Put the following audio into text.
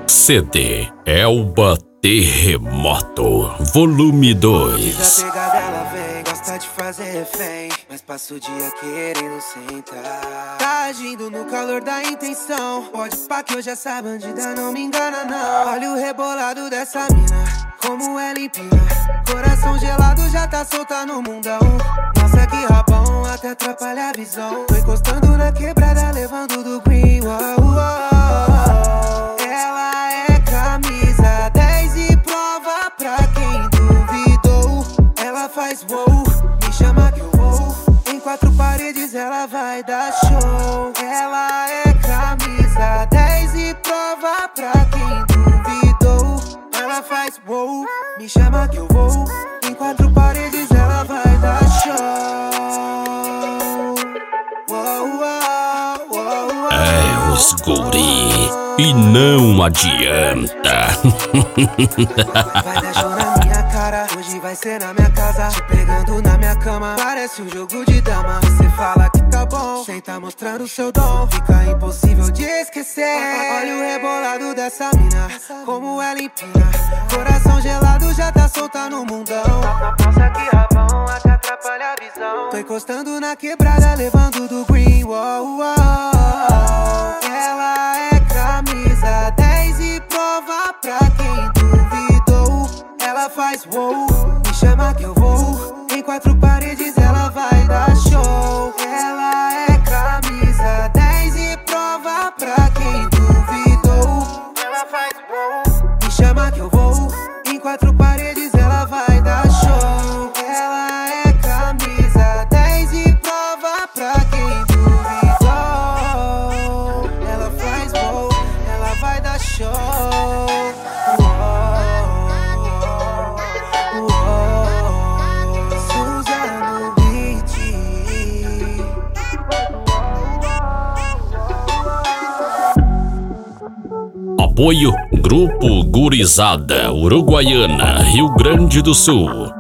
CD Elba Terremoto, volume 2. A pegada ela vem, gosta de fazer refém, mas passa o dia querendo sentar. Tá agindo no calor da intenção, pode pá que hoje essa bandida não me engana não. Olha o rebolado dessa mina, como ela empina. Coração gelado já tá solta no mundão. Nossa que rabão, até atrapalha a visão. Tô encostando na quebrada, levando do green, uau, uau. Ela é camisa 10 e prova pra quem duvidou. Ela faz wow, me chama que eu vou. Em quatro paredes ela vai dar show. Ela é camisa 10 e prova pra quem duvidou. Ela faz wow, me chama que eu vou. Em quatro paredes ela vai dar show. Uou, uou, uou, uou. É os guri e não adianta. Vai dar show na minha cara, hoje vai ser na minha casa. Te pegando na minha cama, parece um jogo de dama. Você fala que tá bom, sem tá mostrando seu dom. Fica impossível de esquecer. Olha o rebolado dessa mina, como ela empina. Coração gelado já tá solta no mundão. Nossa que rabão, até atrapalha a visão. Tô encostando na quebrada, levando do green, uou, uou. Ela é camisa 10 e prova pra quem duvidou. Ela faz wow, me chama que eu vou. Em quatro paredes ela vai dar show. Ela é camisa 10 e prova pra quem duvidou. Ela faz wow, me chama que eu vou. Em quatro paredes ela vai dar show. Ela é camisa 10 e prova pra quem duvidou. Ela faz wow, ela vai dar show. Suzano Beat. Apoio Grupo Gurizada Uruguaiana, Rio Grande do Sul.